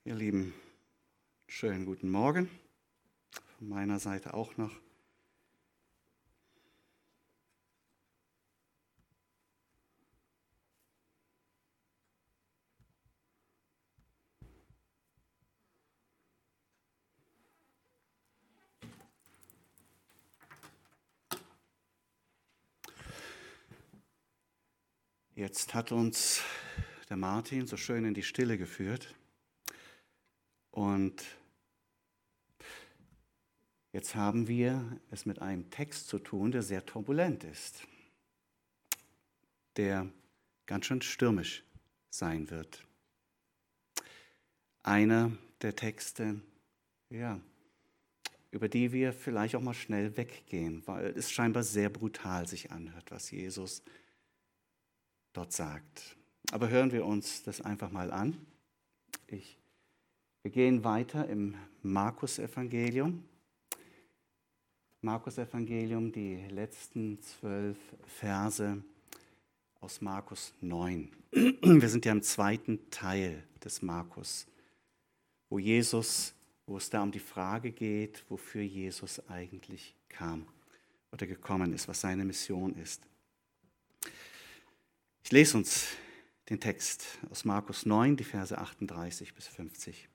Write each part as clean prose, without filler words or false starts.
Ihr Lieben, schönen guten Morgen. Von meiner Seite auch noch. Jetzt hat uns der Martin so schön in die Stille geführt. Und jetzt haben wir es mit einem Text zu tun, der sehr turbulent ist, der ganz schön stürmisch sein wird. Einer der Texte, über die wir vielleicht auch mal schnell weggehen, weil es scheinbar sehr brutal sich anhört, was Jesus dort sagt. Aber hören wir uns das einfach mal an. Wir gehen weiter im Markus-Evangelium. Markus-Evangelium, die letzten 12 Verse aus Markus 9. Wir sind ja im zweiten Teil des Markus, wo es da um die Frage geht, wofür Jesus eigentlich kam oder gekommen ist, was seine Mission ist. Ich lese uns den Text aus Markus 9, die Verse 38 bis 50.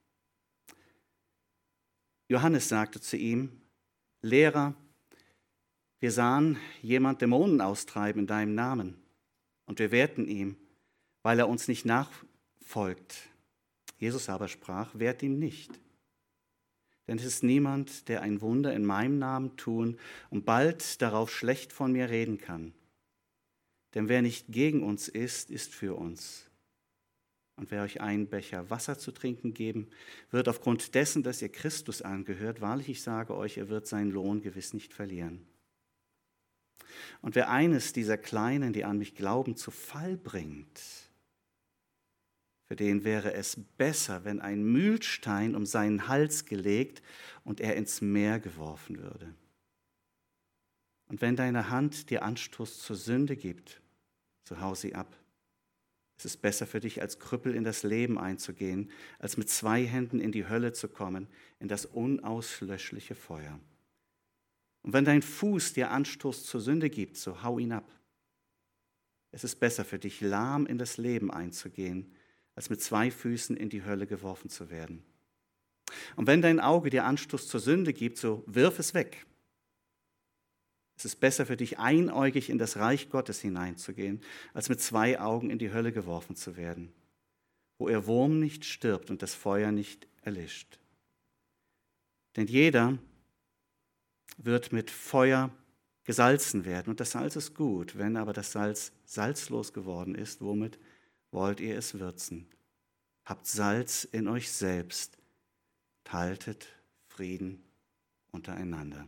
Johannes sagte zu ihm: Lehrer, wir sahen jemand Dämonen austreiben in deinem Namen, und wir wehrten ihm, weil er uns nicht nachfolgt. Jesus aber sprach: Wehrt ihm nicht. Denn es ist niemand, der ein Wunder in meinem Namen tun und bald darauf schlecht von mir reden kann. Denn wer nicht gegen uns ist, ist für uns. Und wer euch einen Becher Wasser zu trinken geben, wird aufgrund dessen, dass ihr Christus angehört, wahrlich, ich sage euch, er wird seinen Lohn gewiss nicht verlieren. Und wer eines dieser Kleinen, die an mich glauben, zu Fall bringt, für den wäre es besser, wenn ein Mühlstein um seinen Hals gelegt und er ins Meer geworfen würde. Und wenn deine Hand dir Anstoß zur Sünde gibt, so hau sie ab. Es ist besser für dich, als Krüppel in das Leben einzugehen, als mit 2 Händen in die Hölle zu kommen, in das unauslöschliche Feuer. Und wenn dein Fuß dir Anstoß zur Sünde gibt, so hau ihn ab. Es ist besser für dich, lahm in das Leben einzugehen, als mit 2 Füßen in die Hölle geworfen zu werden. Und wenn dein Auge dir Anstoß zur Sünde gibt, so wirf es weg. Es ist besser für dich, einäugig in das Reich Gottes hineinzugehen, als mit 2 Augen in die Hölle geworfen zu werden, wo ihr Wurm nicht stirbt und das Feuer nicht erlischt. Denn jeder wird mit Feuer gesalzen werden, und das Salz ist gut. Wenn aber das Salz salzlos geworden ist, womit wollt ihr es würzen? Habt Salz in euch selbst, haltet Frieden untereinander.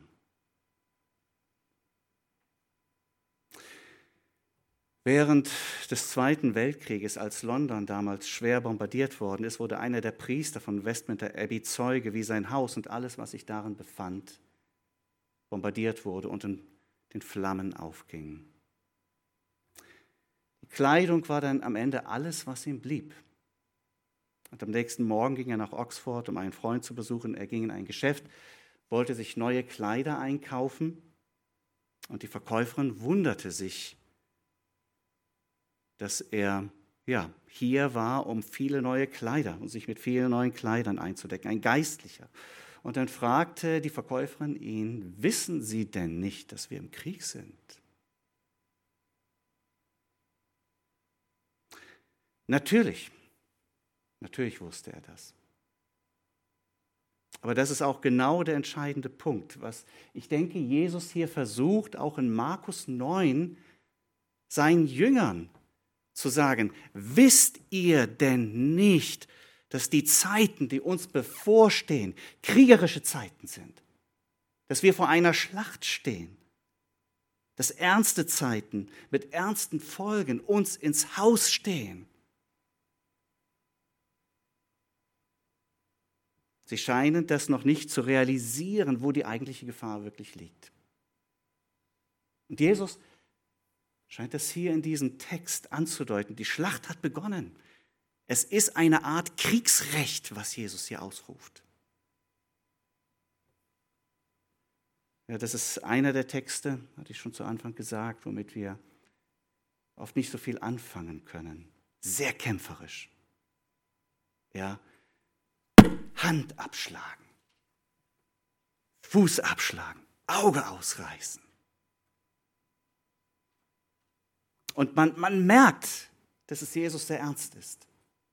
Während des Zweiten Weltkrieges, als London damals schwer bombardiert worden ist, wurde einer der Priester von Westminster Abbey Zeuge, wie sein Haus und alles, was sich darin befand, bombardiert wurde und in den Flammen aufging. Die Kleidung war dann am Ende alles, was ihm blieb. Und am nächsten Morgen ging er nach Oxford, um einen Freund zu besuchen. Er ging in ein Geschäft, wollte sich neue Kleider einkaufen, und die Verkäuferin wunderte sich, dass er hier war, um viele neue Kleider und sich mit vielen neuen Kleidern einzudecken, ein Geistlicher. Und dann fragte die Verkäuferin ihn: Wissen Sie denn nicht, dass wir im Krieg sind? Natürlich wusste er das. Aber das ist auch genau der entscheidende Punkt, was ich denke, Jesus hier versucht, auch in Markus 9 seinen Jüngern zu sagen: Wisst ihr denn nicht, dass die Zeiten, die uns bevorstehen, kriegerische Zeiten sind? Dass wir vor einer Schlacht stehen? Dass ernste Zeiten mit ernsten Folgen uns ins Haus stehen? Sie scheinen das noch nicht zu realisieren, wo die eigentliche Gefahr wirklich liegt. Und Jesus scheint das hier in diesem Text anzudeuten. Die Schlacht hat begonnen. Es ist eine Art Kriegsrecht, was Jesus hier ausruft. Ja, das ist einer der Texte, hatte ich schon zu Anfang gesagt, womit wir oft nicht so viel anfangen können. Sehr kämpferisch. Ja, Hand abschlagen, Fuß abschlagen, Auge ausreißen. Und man merkt, dass es Jesus sehr ernst ist.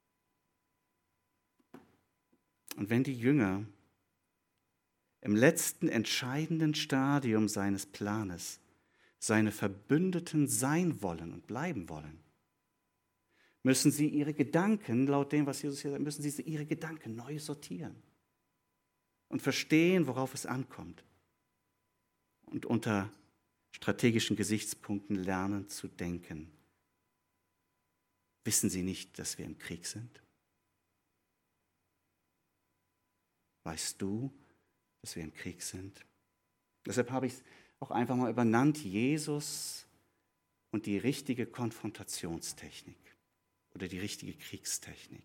Und wenn die Jünger im letzten entscheidenden Stadium seines Planes seine Verbündeten sein wollen und bleiben wollen, müssen sie ihre Gedanken, laut dem, was Jesus hier sagt, müssen sie ihre Gedanken neu sortieren und verstehen, worauf es ankommt. Und unter strategischen Gesichtspunkten lernen zu denken. Wissen Sie nicht, dass wir im Krieg sind? Weißt du, dass wir im Krieg sind? Deshalb habe ich es auch einfach mal übernannt, Jesus und die richtige Konfrontationstechnik oder die richtige Kriegstechnik.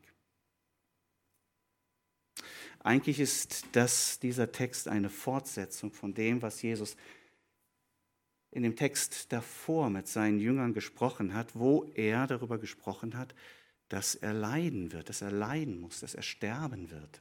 Eigentlich ist dieser Text eine Fortsetzung von dem, was Jesus in dem Text davor mit seinen Jüngern gesprochen hat, wo er darüber gesprochen hat, dass er leiden wird, dass er leiden muss, dass er sterben wird.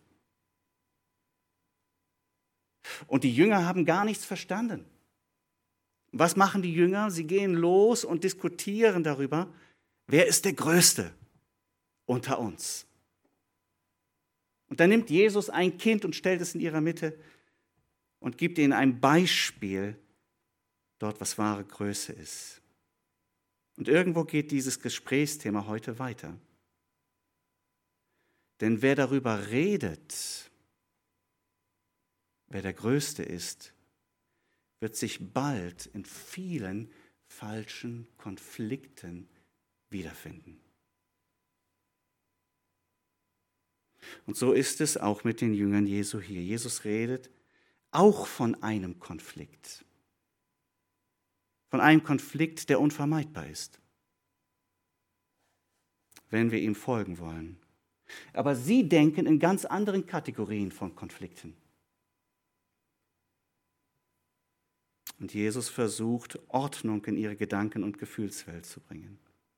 Und die Jünger haben gar nichts verstanden. Was machen die Jünger? Sie gehen los und diskutieren darüber, wer ist der Größte unter uns. Und dann nimmt Jesus ein Kind und stellt es in ihrer Mitte und gibt ihnen ein Beispiel dort, was wahre Größe ist. Und irgendwo geht dieses Gesprächsthema heute weiter. Denn wer darüber redet, wer der Größte ist, wird sich bald in vielen falschen Konflikten wiederfinden. Und so ist es auch mit den Jüngern Jesu hier. Jesus redet auch von einem Konflikt. Von einem Konflikt, der unvermeidbar ist, wenn wir ihm folgen wollen. Aber sie denken in ganz anderen Kategorien von Konflikten. Und Jesus versucht, Ordnung in ihre Gedanken- und Gefühlswelt zu bringen.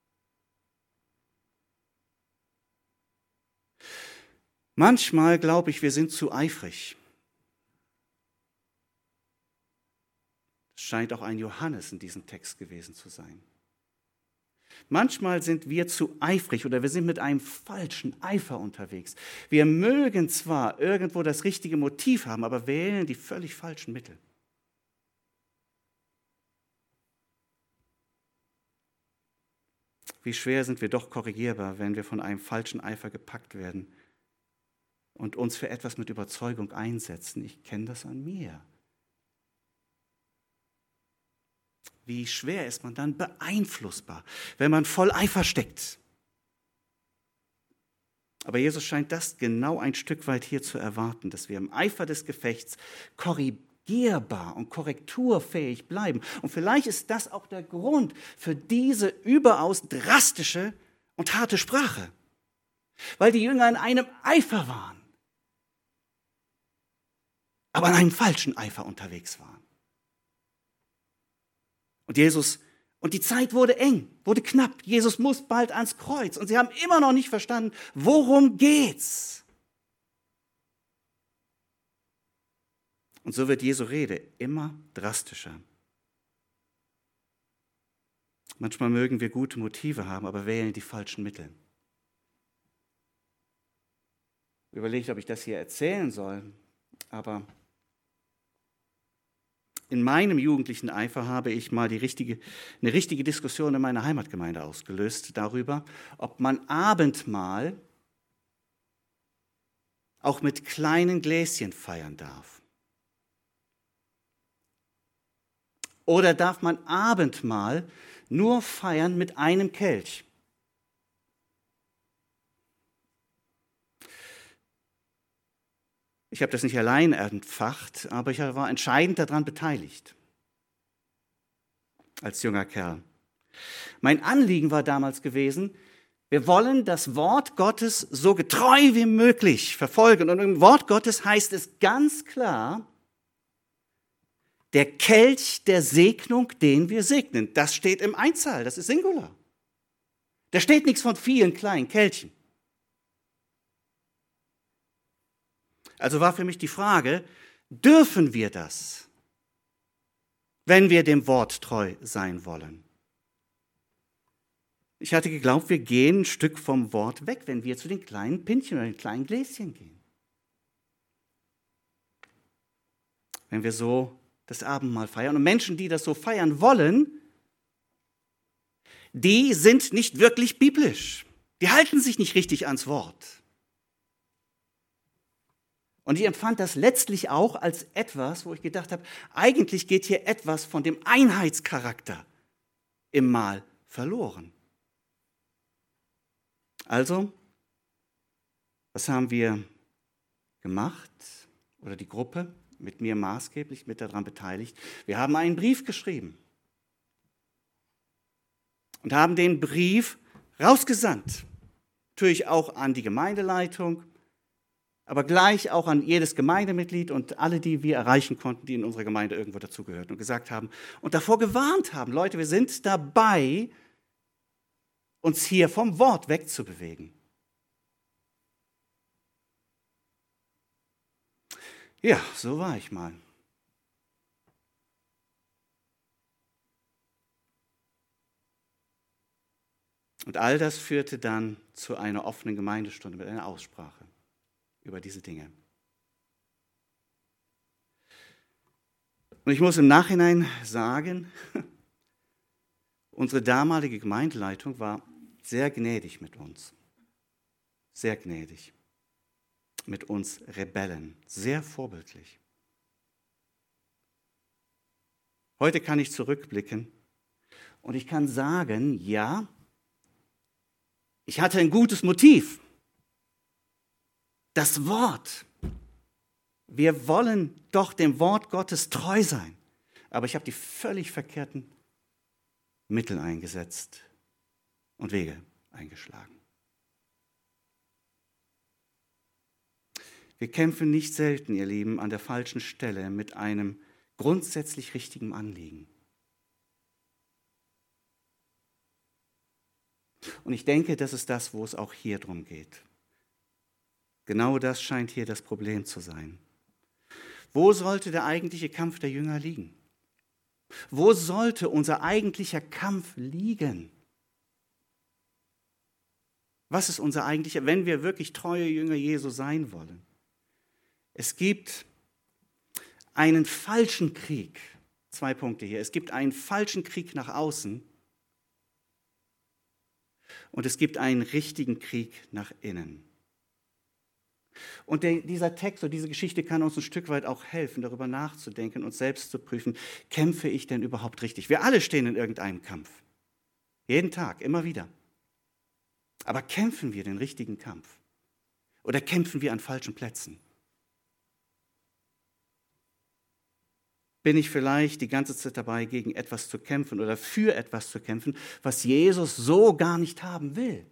Manchmal glaube ich, wir sind zu eifrig. Es scheint auch ein Johannes in diesem Text gewesen zu sein. Manchmal sind wir zu eifrig oder wir sind mit einem falschen Eifer unterwegs. Wir mögen zwar irgendwo das richtige Motiv haben, aber wählen die völlig falschen Mittel. Wie schwer sind wir doch korrigierbar, wenn wir von einem falschen Eifer gepackt werden und uns für etwas mit Überzeugung einsetzen. Ich kenne das an mir. Wie schwer ist man dann beeinflussbar, wenn man voll Eifer steckt. Aber Jesus scheint das genau ein Stück weit hier zu erwarten, dass wir im Eifer des Gefechts korrigierbar und korrekturfähig bleiben. Und vielleicht ist das auch der Grund für diese überaus drastische und harte Sprache. Weil die Jünger in einem Eifer waren, aber in einem falschen Eifer unterwegs waren. Und die Zeit wurde eng, wurde knapp. Jesus muss bald ans Kreuz. Und sie haben immer noch nicht verstanden, worum geht's? Und so wird Jesu Rede immer drastischer. Manchmal mögen wir gute Motive haben, aber wählen die falschen Mittel. Ich überlege, ob ich das hier erzählen soll, aber in meinem jugendlichen Eifer habe ich mal eine richtige Diskussion in meiner Heimatgemeinde ausgelöst darüber, ob man Abendmahl auch mit kleinen Gläschen feiern darf. Oder darf man Abendmahl nur feiern mit einem Kelch? Ich habe das nicht allein entfacht, aber ich war entscheidend daran beteiligt, als junger Kerl. Mein Anliegen war damals gewesen, Wir wollen das Wort Gottes so getreu wie möglich verfolgen. Und im Wort Gottes heißt es ganz klar, der Kelch der Segnung, den wir segnen. Das steht im Einzahl, das ist Singular. Da steht nichts von vielen kleinen Kelchen. Also war für mich die Frage, dürfen wir das, wenn wir dem Wort treu sein wollen? Ich hatte geglaubt, wir gehen ein Stück vom Wort weg, wenn wir zu den kleinen Pinchen oder den kleinen Gläschen gehen. Wenn wir so das Abendmahl feiern. Und Menschen, die das so feiern wollen, die sind nicht wirklich biblisch. Die halten sich nicht richtig ans Wort. Und ich empfand das letztlich auch als etwas, wo ich gedacht habe, eigentlich geht hier etwas von dem Einheitscharakter im Mahl verloren. Also, was haben wir gemacht? Oder die Gruppe, mit mir maßgeblich mit daran beteiligt. Wir haben einen Brief geschrieben und haben den Brief rausgesandt. Natürlich auch an die Gemeindeleitung, aber gleich auch an jedes Gemeindemitglied und alle, die wir erreichen konnten, die in unserer Gemeinde irgendwo dazugehörten und gesagt haben und davor gewarnt haben, Leute, wir sind dabei, uns hier vom Wort wegzubewegen. Ja, so war ich mal. Und all das führte dann zu einer offenen Gemeindestunde mit einer Aussprache über diese Dinge. Und ich muss im Nachhinein sagen, unsere damalige Gemeindeleitung war sehr gnädig mit uns. Sehr gnädig. Mit uns Rebellen. Sehr vorbildlich. Heute kann ich zurückblicken und ich kann sagen, ja, ich hatte ein gutes Motiv. Das Wort. Wir wollen doch dem Wort Gottes treu sein. Aber ich habe die völlig verkehrten Mittel eingesetzt und Wege eingeschlagen. Wir kämpfen nicht selten, ihr Lieben, an der falschen Stelle mit einem grundsätzlich richtigen Anliegen. Und ich denke, das ist das, wo es auch hier drum geht. Genau das scheint hier das Problem zu sein. Wo sollte der eigentliche Kampf der Jünger liegen? Wo sollte unser eigentlicher Kampf liegen? Was ist unser eigentlicher, wenn wir wirklich treue Jünger Jesu sein wollen? Es gibt einen falschen Krieg. 2 Punkte hier. Es gibt einen falschen Krieg nach außen und es gibt einen richtigen Krieg nach innen. Und dieser Text oder diese Geschichte kann uns ein Stück weit auch helfen, darüber nachzudenken und selbst zu prüfen, kämpfe ich denn überhaupt richtig? Wir alle stehen in irgendeinem Kampf. Jeden Tag, immer wieder. Aber kämpfen wir den richtigen Kampf? Oder kämpfen wir an falschen Plätzen? Bin ich vielleicht die ganze Zeit dabei, gegen etwas zu kämpfen oder für etwas zu kämpfen, was Jesus so gar nicht haben will?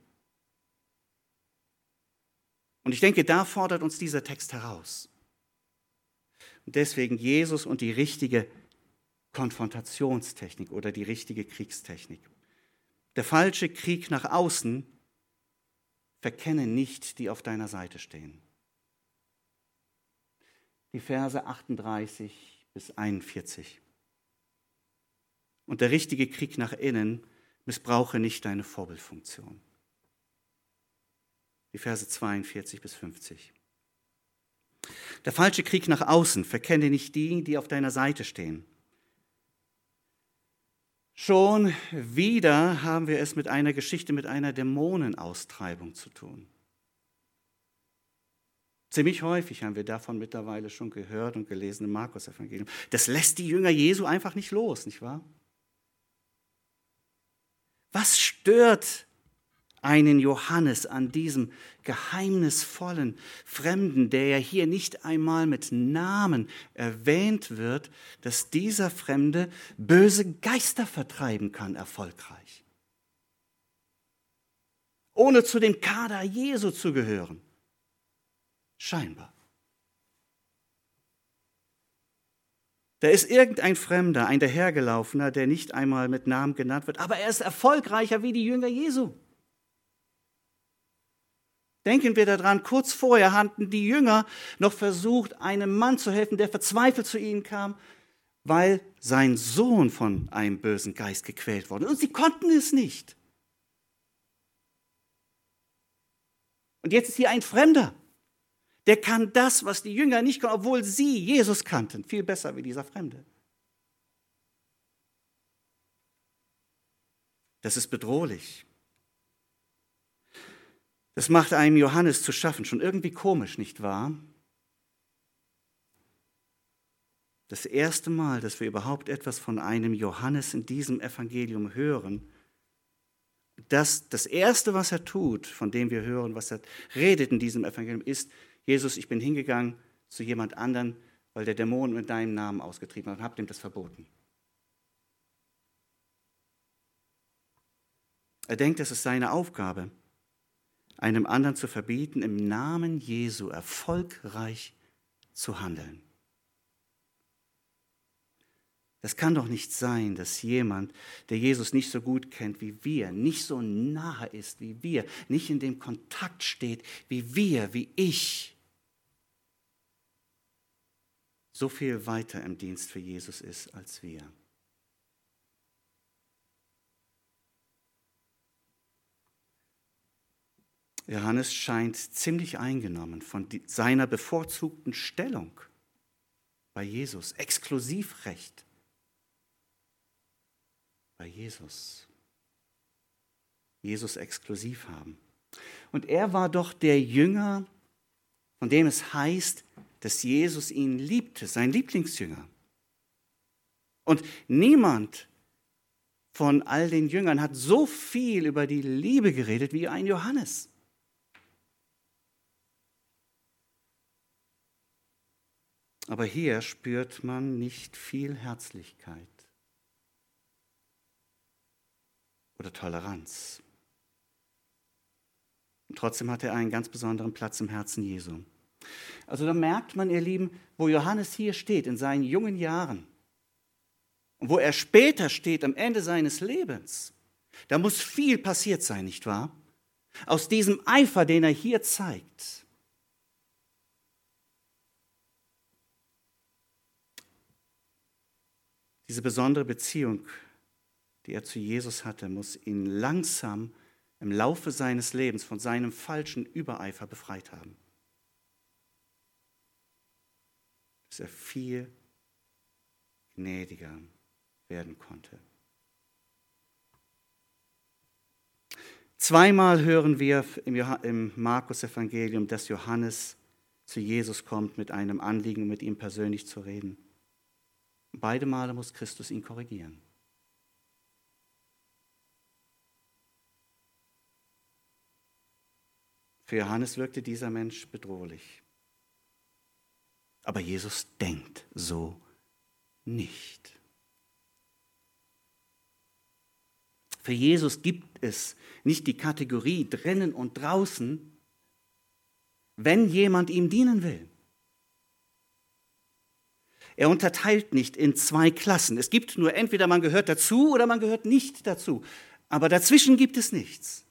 Und ich denke, da fordert uns dieser Text heraus. Und deswegen Jesus und die richtige Konfrontationstechnik oder die richtige Kriegstechnik. Der falsche Krieg nach außen, verkenne nicht, die auf deiner Seite stehen. Die Verse 38 bis 41. Und der richtige Krieg nach innen, missbrauche nicht deine Vorbildfunktion. Die Verse 42 bis 50. Der falsche Krieg nach außen, verkenne nicht die, die auf deiner Seite stehen. Schon wieder haben wir es mit einer Geschichte, mit einer Dämonenaustreibung zu tun. Ziemlich häufig haben wir davon mittlerweile schon gehört und gelesen im Markus-Evangelium. Das lässt die Jünger Jesu einfach nicht los, nicht wahr? Was stört einen Johannes an diesem geheimnisvollen Fremden, der ja hier nicht einmal mit Namen erwähnt wird, dass dieser Fremde böse Geister vertreiben kann, erfolgreich? ohne zu dem Kader Jesu zu gehören. Scheinbar. Da ist irgendein Fremder, ein Dahergelaufener, der nicht einmal mit Namen genannt wird, aber er ist erfolgreicher wie die Jünger Jesu. Denken wir daran, kurz vorher hatten die Jünger noch versucht, einem Mann zu helfen, der verzweifelt zu ihnen kam, weil sein Sohn von einem bösen Geist gequält wurde. Und sie konnten es nicht. Und jetzt ist hier ein Fremder, der kann das, was die Jünger nicht konnten, obwohl sie Jesus kannten, viel besser wie dieser Fremde. Das ist bedrohlich. Das macht einem Johannes zu schaffen, schon irgendwie komisch, nicht wahr? Das erste Mal, dass wir überhaupt etwas von einem Johannes in diesem Evangelium hören, das Erste, was er tut, von dem wir hören, was er redet in diesem Evangelium, ist: Jesus, ich bin hingegangen zu jemand anderen, weil der Dämonen mit deinem Namen ausgetrieben hat und habe ihm das verboten. Er denkt, es ist seine Aufgabe, einem anderen zu verbieten, im Namen Jesu erfolgreich zu handeln. Das kann doch nicht sein, dass jemand, der Jesus nicht so gut kennt wie wir, nicht so nahe ist wie wir, nicht in dem Kontakt steht wie wir, wie ich, so viel weiter im Dienst für Jesus ist als wir. Johannes scheint ziemlich eingenommen von seiner bevorzugten Stellung bei Jesus, Exklusivrecht bei Jesus. Jesus exklusiv haben. Und er war doch der Jünger, von dem es heißt, dass Jesus ihn liebte, sein Lieblingsjünger. Und niemand von all den Jüngern hat so viel über die Liebe geredet wie ein Johannes. Aber hier spürt man nicht viel Herzlichkeit oder Toleranz. Und trotzdem hat er einen ganz besonderen Platz im Herzen Jesu. Also da merkt man, ihr Lieben, wo Johannes hier steht in seinen jungen Jahren und wo er später steht am Ende seines Lebens. Da muss viel passiert sein, nicht wahr? Aus diesem Eifer, den er hier zeigt. Diese besondere Beziehung, die er zu Jesus hatte, muss ihn langsam im Laufe seines Lebens von seinem falschen Übereifer befreit haben. Dass er viel gnädiger werden konnte. Zweimal hören wir im Markus-Evangelium, dass Johannes zu Jesus kommt mit einem Anliegen, mit ihm persönlich zu reden. Beide Male muss Christus ihn korrigieren. Für Johannes wirkte dieser Mensch bedrohlich. Aber Jesus denkt so nicht. Für Jesus gibt es nicht die Kategorie drinnen und draußen, wenn jemand ihm dienen will. Er unterteilt nicht in zwei Klassen. Es gibt nur entweder man gehört dazu oder man gehört nicht dazu. Aber dazwischen gibt es nichts.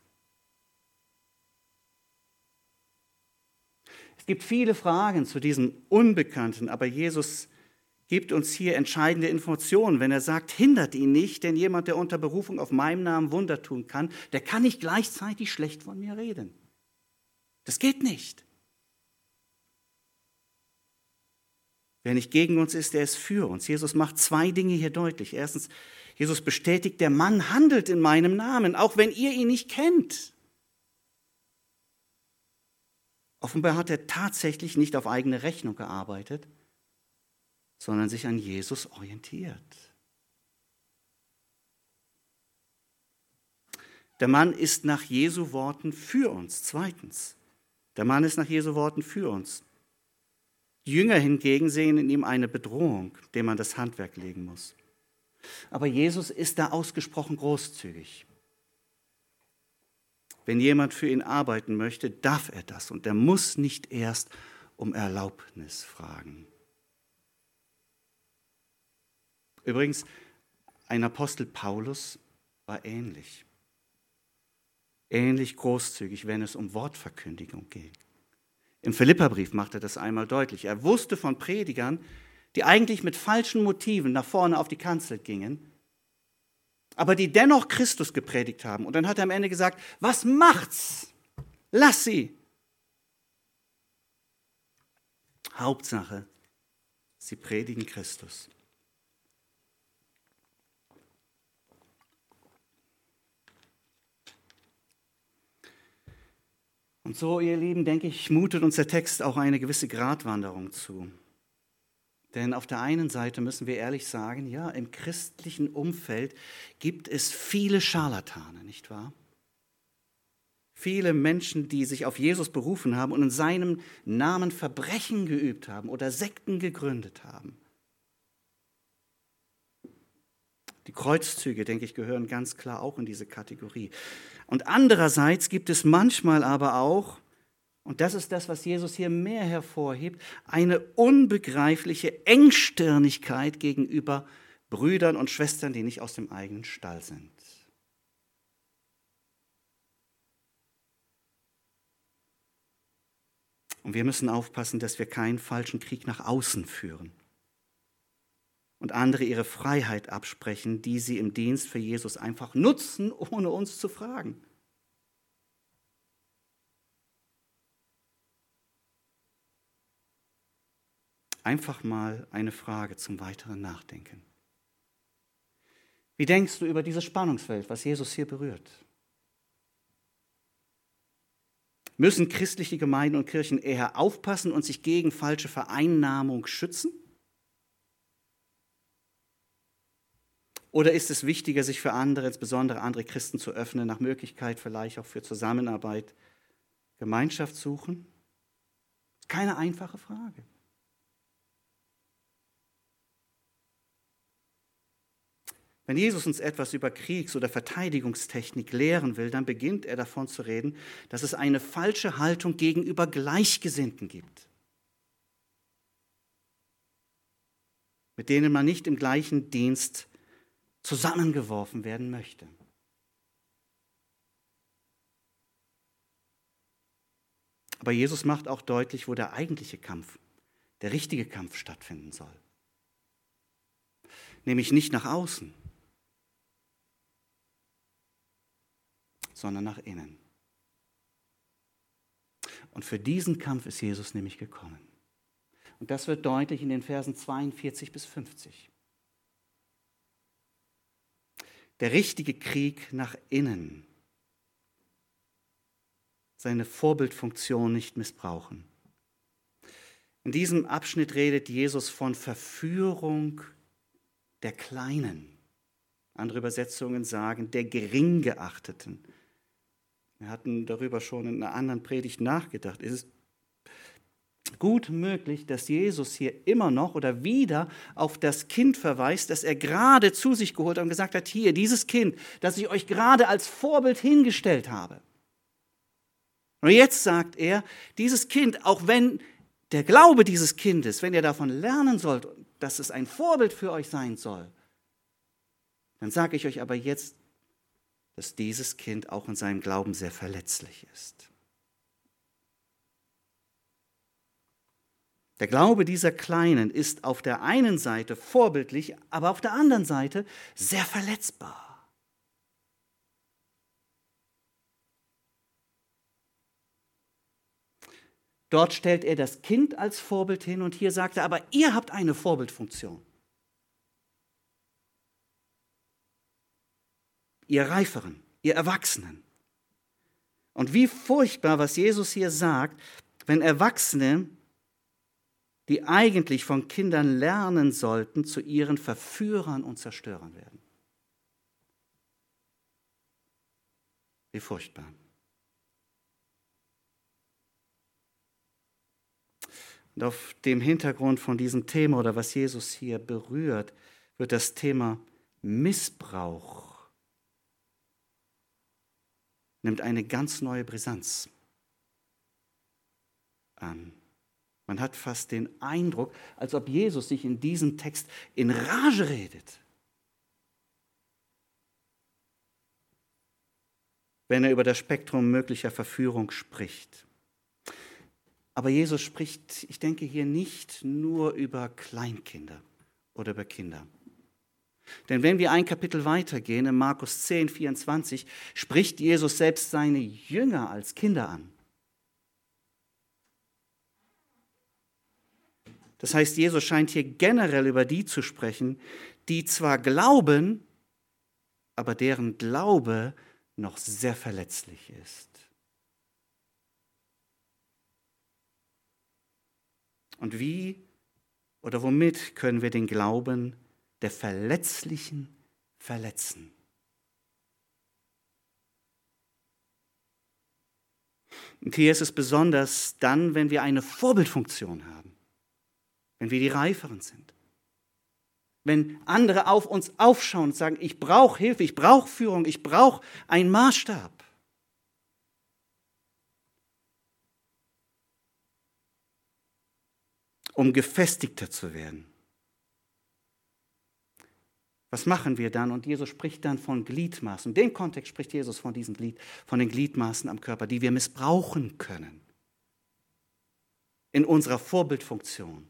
Es gibt viele Fragen zu diesem Unbekannten, aber Jesus gibt uns hier entscheidende Informationen, wenn er sagt, hindert ihn nicht, denn jemand, der unter Berufung auf meinen Namen Wunder tun kann, der kann nicht gleichzeitig schlecht von mir reden. Das geht nicht. Wer nicht gegen uns ist, der ist für uns. Jesus macht zwei Dinge hier deutlich. Erstens, Jesus bestätigt, der Mann handelt in meinem Namen, auch wenn ihr ihn nicht kennt. Offenbar hat er tatsächlich nicht auf eigene Rechnung gearbeitet, sondern sich an Jesus orientiert. Der Mann ist nach Jesu Worten für uns. Zweitens, der Mann ist nach Jesu Worten für uns. Die Jünger hingegen sehen in ihm eine Bedrohung, der man das Handwerk legen muss. Aber Jesus ist da ausgesprochen großzügig. Wenn jemand für ihn arbeiten möchte, darf er das und er muss nicht erst um Erlaubnis fragen. Übrigens, ein Apostel Paulus war ähnlich großzügig, wenn es um Wortverkündigung ging. Im Philipperbrief macht er das einmal deutlich. Er wusste von Predigern, die eigentlich mit falschen Motiven nach vorne auf die Kanzel gingen, aber die dennoch Christus gepredigt haben. Und dann hat er am Ende gesagt, was macht's? Lass sie. Hauptsache, sie predigen Christus. Und so, ihr Lieben, denke ich, mutet uns der Text auch eine gewisse Gratwanderung zu. Denn auf der einen Seite müssen wir ehrlich sagen, ja, im christlichen Umfeld gibt es viele Scharlatane, nicht wahr? Viele Menschen, die sich auf Jesus berufen haben und in seinem Namen Verbrechen geübt haben oder Sekten gegründet haben. Die Kreuzzüge, denke ich, gehören ganz klar auch in diese Kategorie. Und andererseits gibt es manchmal aber auch, und das ist das, was Jesus hier mehr hervorhebt, eine unbegreifliche Engstirnigkeit gegenüber Brüdern und Schwestern, die nicht aus dem eigenen Stall sind. Und wir müssen aufpassen, dass wir keinen falschen Krieg nach außen führen und andere ihre Freiheit absprechen, die sie im Dienst für Jesus einfach nutzen, ohne uns zu fragen. Einfach mal eine Frage zum weiteren Nachdenken. Wie denkst du über dieses Spannungsfeld, was Jesus hier berührt? Müssen christliche Gemeinden und Kirchen eher aufpassen und sich gegen falsche Vereinnahmung schützen? Oder ist es wichtiger, sich für andere, insbesondere andere Christen, zu öffnen, nach Möglichkeit vielleicht auch für Zusammenarbeit, Gemeinschaft suchen? Keine einfache Frage. Wenn Jesus uns etwas über Kriegs- oder Verteidigungstechnik lehren will, dann beginnt er davon zu reden, dass es eine falsche Haltung gegenüber Gleichgesinnten gibt, mit denen man nicht im gleichen Dienst zusammengeworfen werden möchte. Aber Jesus macht auch deutlich, wo der eigentliche Kampf, der richtige Kampf stattfinden soll. Nämlich nicht nach außen, sondern nach innen. Und für diesen Kampf ist Jesus nämlich gekommen. Und das wird deutlich in den Versen 42 bis 50. Der richtige Krieg nach innen. Seine Vorbildfunktion nicht missbrauchen. In diesem Abschnitt redet Jesus von Verführung der Kleinen. Andere Übersetzungen sagen, der Geringgeachteten. Wir hatten darüber schon in einer anderen Predigt nachgedacht. Es ist gut möglich, dass Jesus hier immer noch oder wieder auf das Kind verweist, das er gerade zu sich geholt hat und gesagt hat, hier, dieses Kind, das ich euch gerade als Vorbild hingestellt habe. Und jetzt sagt er, dieses Kind, auch wenn der Glaube dieses Kindes, wenn ihr davon lernen sollt, dass es ein Vorbild für euch sein soll, dann sage ich euch aber jetzt, dass dieses Kind auch in seinem Glauben sehr verletzlich ist. Der Glaube dieser Kleinen ist auf der einen Seite vorbildlich, aber auf der anderen Seite sehr verletzbar. Dort stellt er das Kind als Vorbild hin und hier sagt er, aber ihr habt eine Vorbildfunktion. Ihr Reiferen, ihr Erwachsenen. Und wie furchtbar, was Jesus hier sagt, wenn Erwachsene, die eigentlich von Kindern lernen sollten, zu ihren Verführern und Zerstörern werden. Wie furchtbar. Und auf dem Hintergrund von diesem Thema oder was Jesus hier berührt, wird das Thema Missbrauch nimmt eine ganz neue Brisanz an. Man hat fast den Eindruck, als ob Jesus sich in diesem Text in Rage redet, wenn er über das Spektrum möglicher Verführung spricht. Aber Jesus spricht, ich denke, hier nicht nur über Kleinkinder oder über Kinder. Denn wenn wir ein Kapitel weitergehen, in Markus 10, 24, spricht Jesus selbst seine Jünger als Kinder an. Das heißt, Jesus scheint hier generell über die zu sprechen, die zwar glauben, aber deren Glaube noch sehr verletzlich ist. Und wie oder womit können wir den Glauben der Verletzlichen verletzen? Und hier ist es besonders dann, wenn wir eine Vorbildfunktion haben, wenn wir die Reiferen sind, wenn andere auf uns aufschauen und sagen, ich brauche Hilfe, ich brauche Führung, ich brauche einen Maßstab. Um gefestigter zu werden. Was machen wir dann? Und Jesus spricht dann von Gliedmaßen. In dem Kontext spricht Jesus von von den Gliedmaßen am Körper, die wir missbrauchen können. In unserer Vorbildfunktion.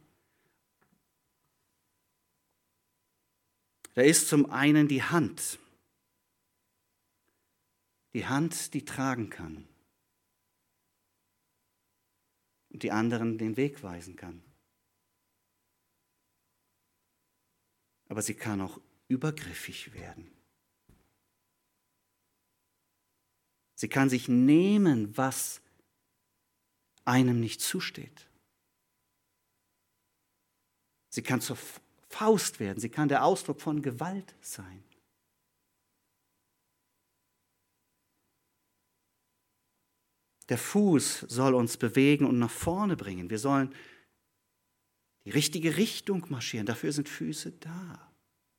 Da ist zum einen die Hand. Die Hand, die tragen kann. Und die anderen den Weg weisen kann. Aber sie kann auch übergriffig werden. Sie kann sich nehmen, was einem nicht zusteht. Sie kann zur Faust werden. Sie kann der Ausdruck von Gewalt sein. Der Fuß soll uns bewegen und nach vorne bringen. Wir sollen die richtige Richtung marschieren. Dafür sind Füße da.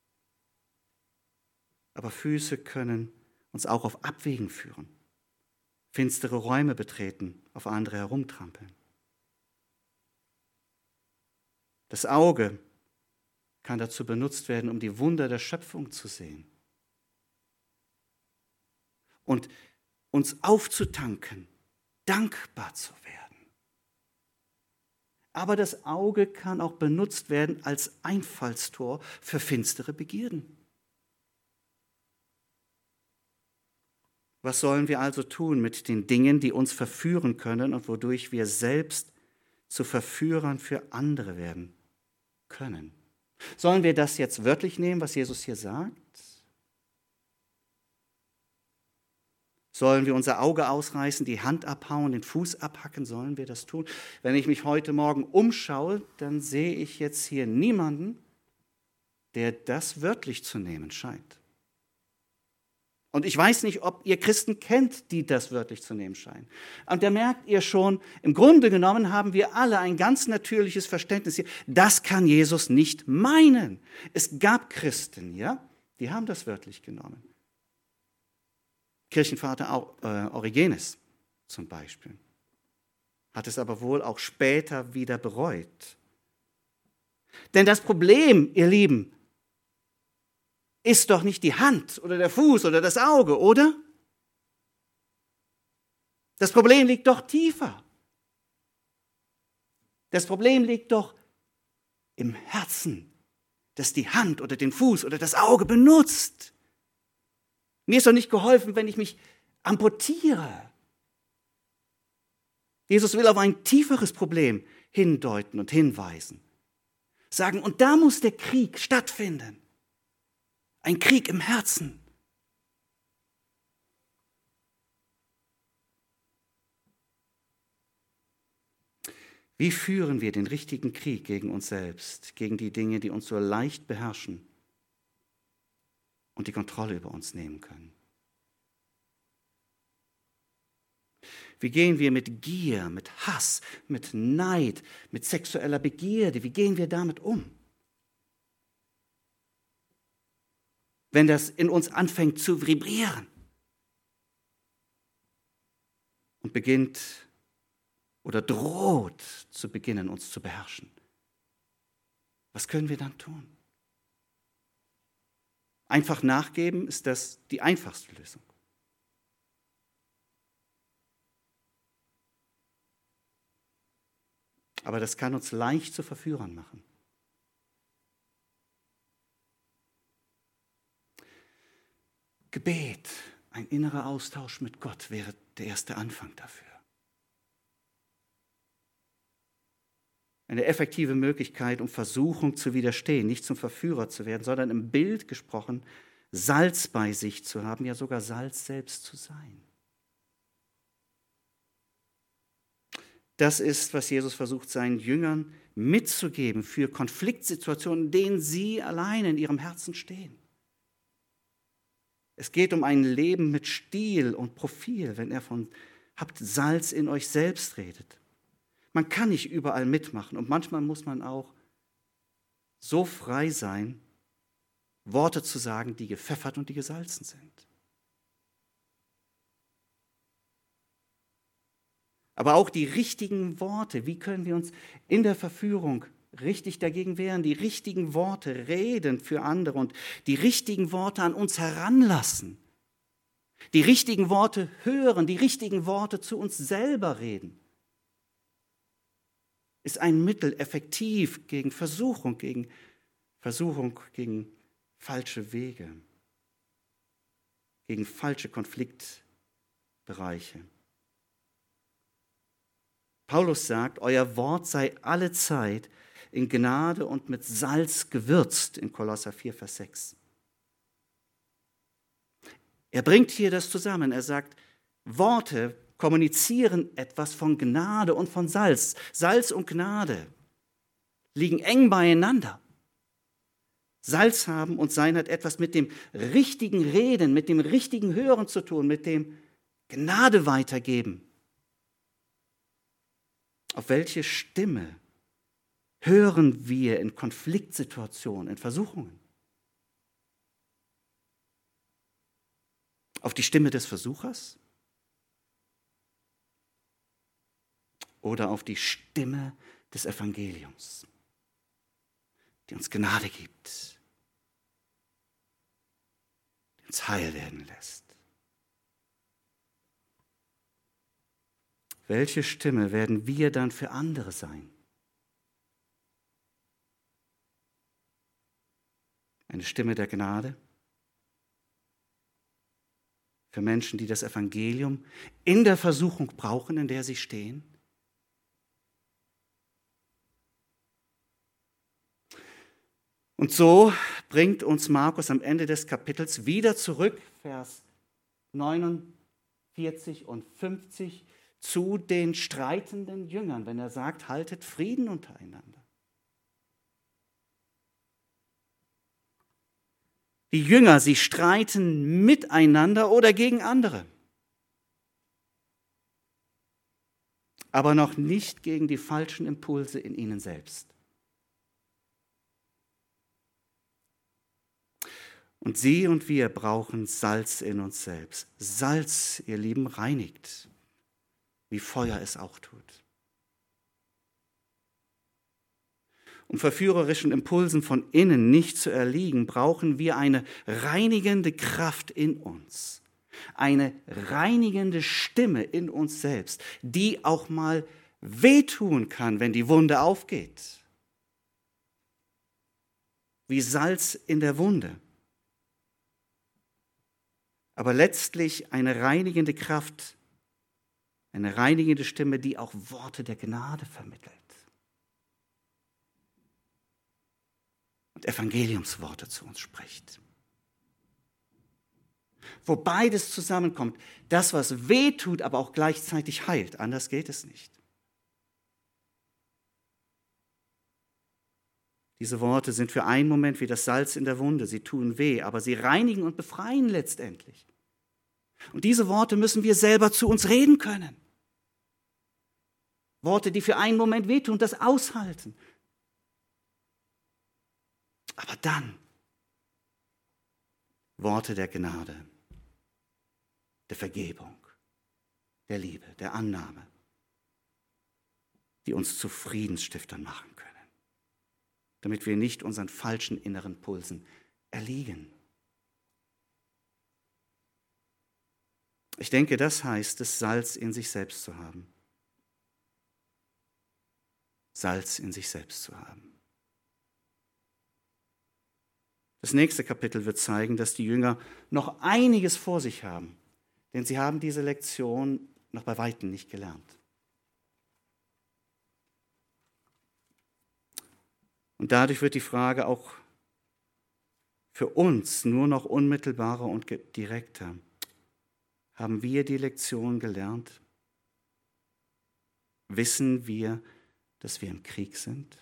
Aber Füße können uns auch auf Abwegen führen, finstere Räume betreten, auf andere herumtrampeln. Das Auge kann dazu benutzt werden, um die Wunder der Schöpfung zu sehen und uns aufzutanken, dankbar zu werden. Aber das Auge kann auch benutzt werden als Einfallstor für finstere Begierden. Was sollen wir also tun mit den Dingen, die uns verführen können und wodurch wir selbst zu Verführern für andere werden können? Sollen wir das jetzt wörtlich nehmen, was Jesus hier sagt? Sollen wir unser Auge ausreißen, die Hand abhauen, den Fuß abhacken? Sollen wir das tun? Wenn ich mich heute Morgen umschaue, dann sehe ich jetzt hier niemanden, der das wörtlich zu nehmen scheint. Und ich weiß nicht, ob ihr Christen kennt, die das wörtlich zu nehmen scheinen. Und da merkt ihr schon, im Grunde genommen haben wir alle ein ganz natürliches Verständnis hier. Das kann Jesus nicht meinen. Es gab Christen, ja, die haben das wörtlich genommen. Kirchenvater Origenes zum Beispiel hat es aber wohl auch später wieder bereut. Denn das Problem, ihr Lieben, ist doch nicht die Hand oder der Fuß oder das Auge, oder? Das Problem liegt doch tiefer. Das Problem liegt doch im Herzen, das die Hand oder den Fuß oder das Auge benutzt. Mir ist doch nicht geholfen, wenn ich mich amputiere. Jesus will auf ein tieferes Problem hindeuten und hinweisen. Sagen, und da muss der Krieg stattfinden. Ein Krieg im Herzen. Wie führen wir den richtigen Krieg gegen uns selbst, gegen die Dinge, die uns so leicht beherrschen und die Kontrolle über uns nehmen können? Wie gehen wir mit Gier, mit Hass, mit Neid, mit sexueller Begierde, wie gehen wir damit um? Wenn das in uns anfängt zu vibrieren. und beginnt oder droht zu beginnen, uns zu beherrschen. Was können wir dann tun? Einfach nachgeben, ist das die einfachste Lösung. Aber das kann uns leicht zu Verführern machen. Gebet, ein innerer Austausch mit Gott wäre der erste Anfang dafür. Eine effektive Möglichkeit, um Versuchung zu widerstehen, nicht zum Verführer zu werden, sondern im Bild gesprochen, Salz bei sich zu haben, ja sogar Salz selbst zu sein. Das ist, was Jesus versucht, seinen Jüngern mitzugeben für Konfliktsituationen, in denen sie alleine in ihrem Herzen stehen. Es geht um ein Leben mit Stil und Profil, wenn er von habt Salz in euch selbst redet. Man kann nicht überall mitmachen und manchmal muss man auch so frei sein, Worte zu sagen, die gepfeffert und die gesalzen sind. Aber auch die richtigen Worte, wie können wir uns in der Verführung richtig dagegen wehren, die richtigen Worte reden für andere und die richtigen Worte an uns heranlassen, die richtigen Worte hören, die richtigen Worte zu uns selber reden, ist ein Mittel effektiv gegen Versuchung, gegen falsche Wege, gegen falsche Konfliktbereiche. Paulus sagt, euer Wort sei allezeit in Gnade und mit Salz gewürzt in Kolosser 4, Vers 6. Er bringt hier das zusammen. Er sagt, Worte kommunizieren etwas von Gnade und von Salz. Salz und Gnade liegen eng beieinander. Salz haben und sein hat etwas mit dem richtigen Reden, mit dem richtigen Hören zu tun, mit dem Gnade weitergeben. Auf welche Stimme hören wir in Konfliktsituationen, in Versuchungen? Auf die Stimme des Versuchers? Oder auf die Stimme des Evangeliums, die uns Gnade gibt, die uns heil werden lässt? Welche Stimme werden wir dann für andere sein? Eine Stimme der Gnade? Für Menschen, die das Evangelium in der Versuchung brauchen, in der sie stehen? Und so bringt uns Markus am Ende des Kapitels wieder zurück, Vers 49 und 50, zu den streitenden Jüngern, wenn er sagt, haltet Frieden untereinander. Die Jünger, sie streiten miteinander oder gegen andere, aber noch nicht gegen die falschen Impulse in ihnen selbst. Und sie und wir brauchen Salz in uns selbst. Salz, ihr Lieben, reinigt, wie Feuer es auch tut. Um verführerischen Impulsen von innen nicht zu erliegen, brauchen wir eine reinigende Kraft in uns. Eine reinigende Stimme in uns selbst, die auch mal wehtun kann, wenn die Wunde aufgeht. Wie Salz in der Wunde. Aber letztlich eine reinigende Kraft, eine reinigende Stimme, die auch Worte der Gnade vermittelt. Und Evangeliumsworte zu uns spricht. Wo beides zusammenkommt, das, was weh tut, aber auch gleichzeitig heilt. Anders geht es nicht. Diese Worte sind für einen Moment wie das Salz in der Wunde. Sie tun weh, aber sie reinigen und befreien letztendlich. Und diese Worte müssen wir selber zu uns reden können. Worte, die für einen Moment wehtun, das aushalten. Aber dann Worte der Gnade, der Vergebung, der Liebe, der Annahme, die uns zu Friedensstiftern machen können, damit wir nicht unseren falschen inneren Pulsen erliegen. Ich denke, das heißt es, Salz in sich selbst zu haben. Salz in sich selbst zu haben. Das nächste Kapitel wird zeigen, dass die Jünger noch einiges vor sich haben, denn sie haben diese Lektion noch bei weitem nicht gelernt. Und dadurch wird die Frage auch für uns nur noch unmittelbarer und direkter. Haben wir die Lektion gelernt? Wissen wir, dass wir im Krieg sind?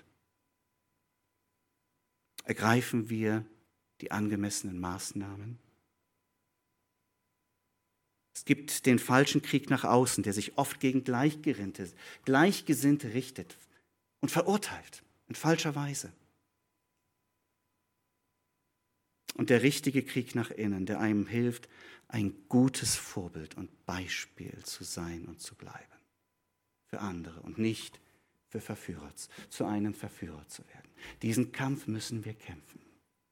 Ergreifen wir die angemessenen Maßnahmen? Es gibt den falschen Krieg nach außen, der sich oft gegen Gleichgesinnte richtet und verurteilt in falscher Weise. Und der richtige Krieg nach innen, der einem hilft, ein gutes Vorbild und Beispiel zu sein und zu bleiben für andere und nicht für Verführer, zu einem Verführer zu werden. Diesen Kampf müssen wir kämpfen.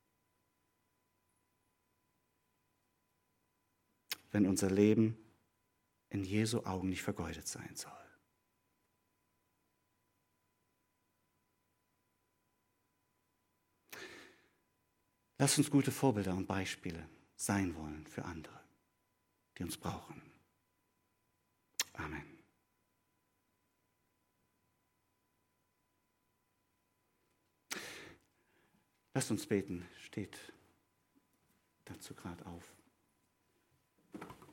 Wenn unser Leben in Jesu Augen nicht vergeudet sein soll. Lass uns gute Vorbilder und Beispiele sein wollen für andere, die uns brauchen. Amen. Lasst uns beten, steht dazu gerade auf.